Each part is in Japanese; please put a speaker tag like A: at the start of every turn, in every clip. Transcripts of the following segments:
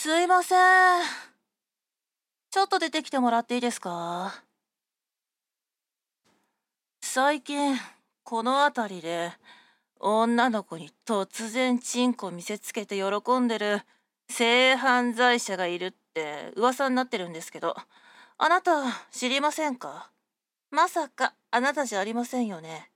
A: すいません。ちょっと出てきてもらっていいですか？最近、この辺りで、女の子に突然チンコ見せつけて喜んでる性犯罪者がいるって噂になってるんですけど、あなた知りませんか？まさかあなたじゃありませんよね。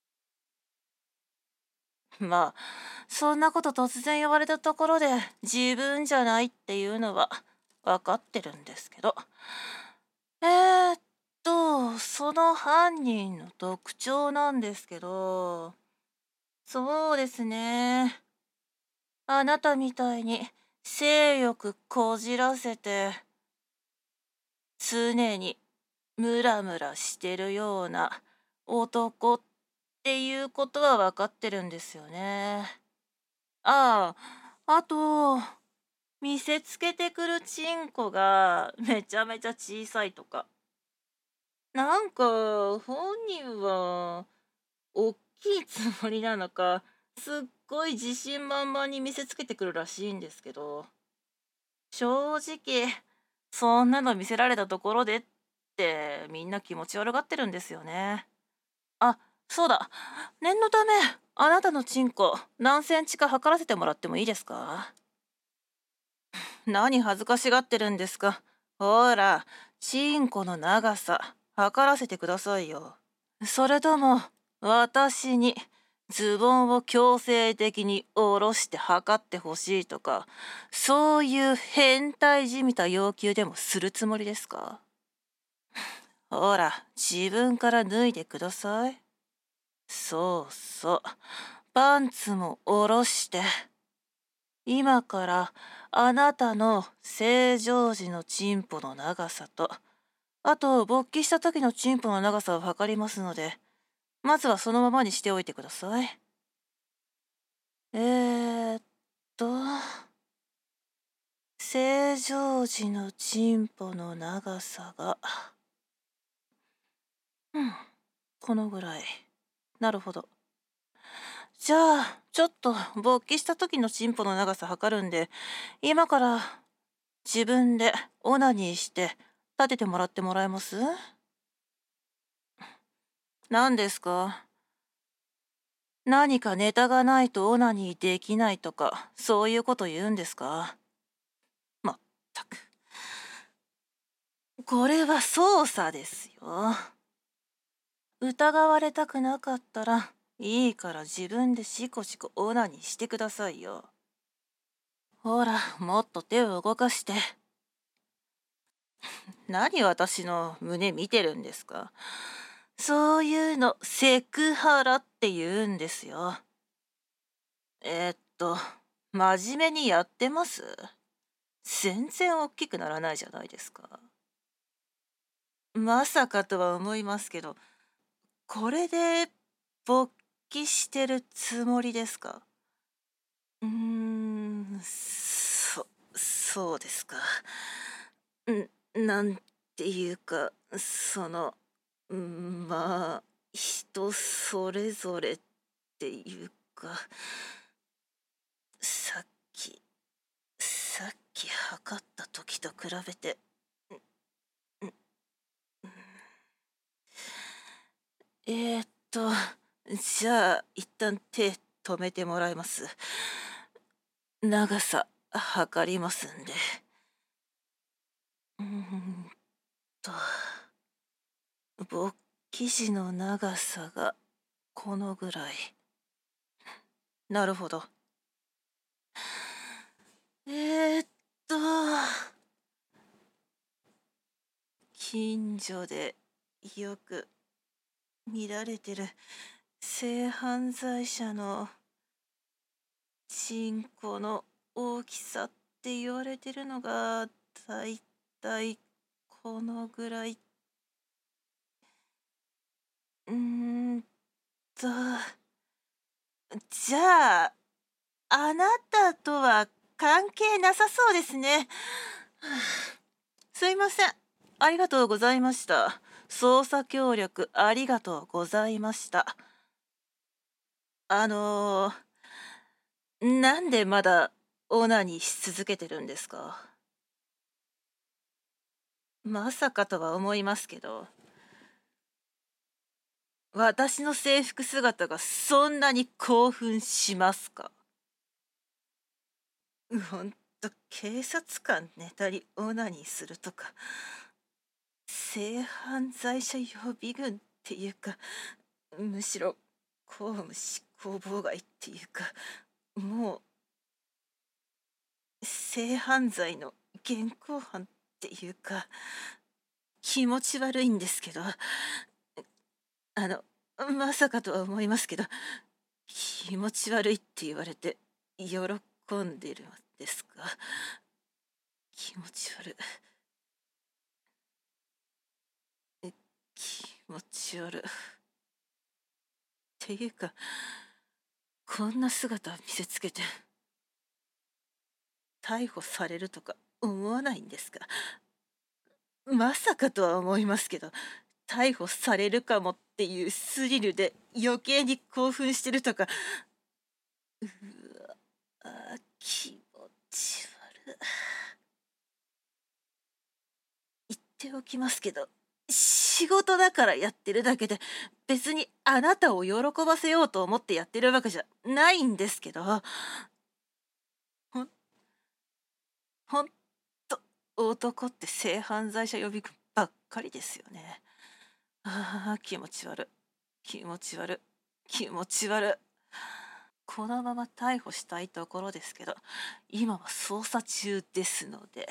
A: まあ、そんなこと突然言われたところで自分じゃないっていうのは分かってるんですけど。えその犯人の特徴なんですけど、そうですね。あなたみたいに性欲こじらせて、常にムラムラしてるような男っていうことは分かってるんですよね。ああ、あと、見せつけてくるチンコがめちゃめちゃ小さいとか。なんか、本人は、おっきいつもりなのか、すっごい自信満々に見せつけてくるらしいんですけど、正直、そんなの見せられたところでってみんな気持ち悪がってるんですよね。あ、そうだ。念のため、あなたのチンコ何センチか測らせてもらってもいいですか？何恥ずかしがってるんですか？ほら、チンコの長さ、測らせてくださいよ。それとも、私にズボンを強制的に下ろして測ってほしいとか、そういう変態じみた要求でもするつもりですか？ほら、自分から脱いでください。そうそう。パンツも下ろして、今からあなたの正常時のチンポの長さと、あと勃起した時のチンポの長さを測りますので、まずはそのままにしておいてください。えーっと、正常時のチンポの長さが、うん、このぐらい。なるほど。じゃあ、ちょっと勃起した時のチンポの長さ測るんで、今から自分でオナニーして立ててもらってもらえます？何ですか？何かネタがないとオナニーできないとか、そういうこと言うんですか？まったく。これは捜査ですよ。疑われたくなかったら、いいから自分でシコシコオナニーしてくださいよ。ほら、もっと手を動かして。何私の胸見てるんですか？そういうのセクハラって言うんですよ。えーっと、真面目にやってます？全然大きくならないじゃないですか。まさかとは思いますけど、これで勃起してるつもりですか？うーん、そうですか。なんていうか、まあ、人それぞれっていうか、さっき、測った時と比べて、んんえーっと、じゃあ、一旦手止めてもらいます。長さ、測りますんで。うーんと、勃起時の長さがこのぐらい。なるほど。えーっと、近所でよく見られてる性犯罪者のチンコの大きさって言われてるのがだいたいこのぐらい。うーんと、じゃあ、あなたとは関係なさそうですね。すいません。ありがとうございました。捜査協力ありがとうございました。あのなんでまだオナニーし続けてるんですか？まさかとは思いますけど、私の制服姿がそんなに興奮しますか？ほんと、警察官ネタにオナニーするとか、性犯罪者予備軍っていうか、むしろ公務執行妨害っていうか、もう性犯罪の現行犯っていうか、気持ち悪いんですけど、あの、まさかとは思いますけど、気持ち悪いって言われて喜んでるんですか？気持ち悪い。気持ち悪い。っていうか、こんな姿見せつけて逮捕されるとか思わないんですか？まさかとは思いますけど、逮捕されるかもっていうスリルで余計に興奮してるとか、うわ、気持ち悪い。言っておきますけど、仕事だからやってるだけで、別にあなたを喜ばせようと思ってやってるわけじゃないんですけど、ほんほんと、男って性犯罪者予備軍ばっかりですよね。気持ち悪い。気持ち悪い。気持ち悪い。このまま逮捕したいところですけど、今は捜査中ですので、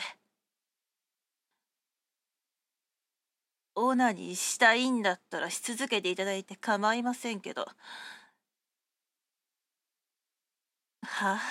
A: オナニーしたいんだったらし続けていただいて構いませんけど、は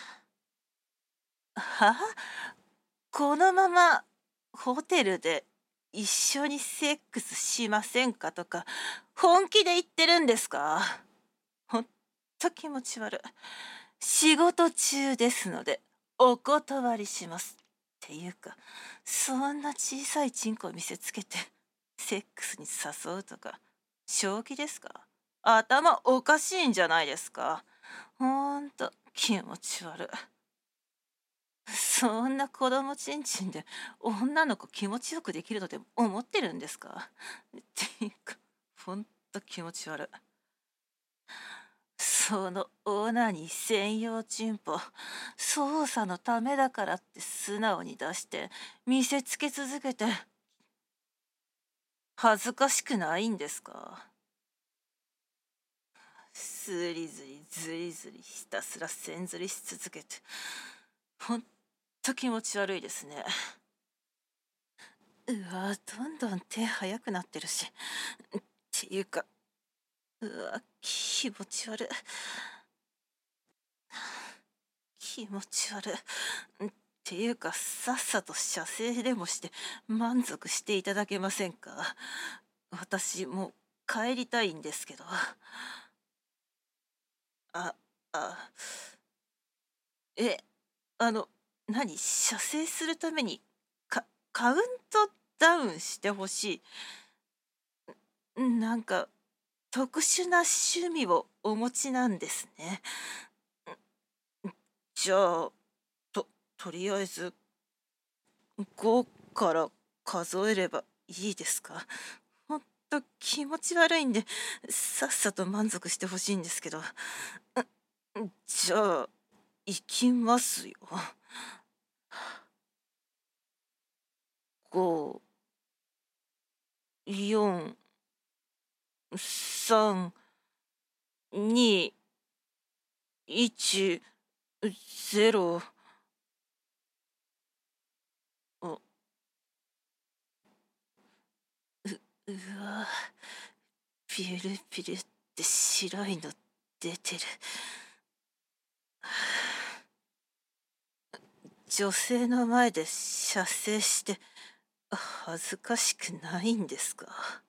A: はこのままホテルで一緒にセックスしませんかとか、本気で言ってるんですか？ほんと気持ち悪い。仕事中ですので、お断りします。っていうか、そんな小さいチンコを見せつけて、セックスに誘うとか、正気ですか？頭おかしいんじゃないですか？ほんと気持ち悪い。そんな子供ちんちんで女の子気持ちよくできるとでも思ってるんですか？っていうか、ほんと気持ち悪い。そのオナニー専用チンポ、捜査のためだからって素直に出して見せつけ続けて恥ずかしくないんですか？ずりずりずりずりひたすら線ずりし続けて、ほんと気持ち悪いですね。うわ、どんどん手早くなってるし。っていうか、うわ、気持ち悪い。気持ち悪い。っていうか、さっさと射精でもして満足していただけませんか？私、もう帰りたいんですけど。あ、あ、え、あの、射精するためにカウントダウンしてほしい。なんか、特殊な趣味をお持ちなんですね。じゃあ、とりあえず5から数えればいいですか？ほんと気持ち悪いんで、さっさと満足してほしいんですけど。じゃあ、行きますよ。5、4、3、2、1、0。あ、うわ、ピュルピュルって白いの出てる。女性の前で射精して恥ずかしくないんですか？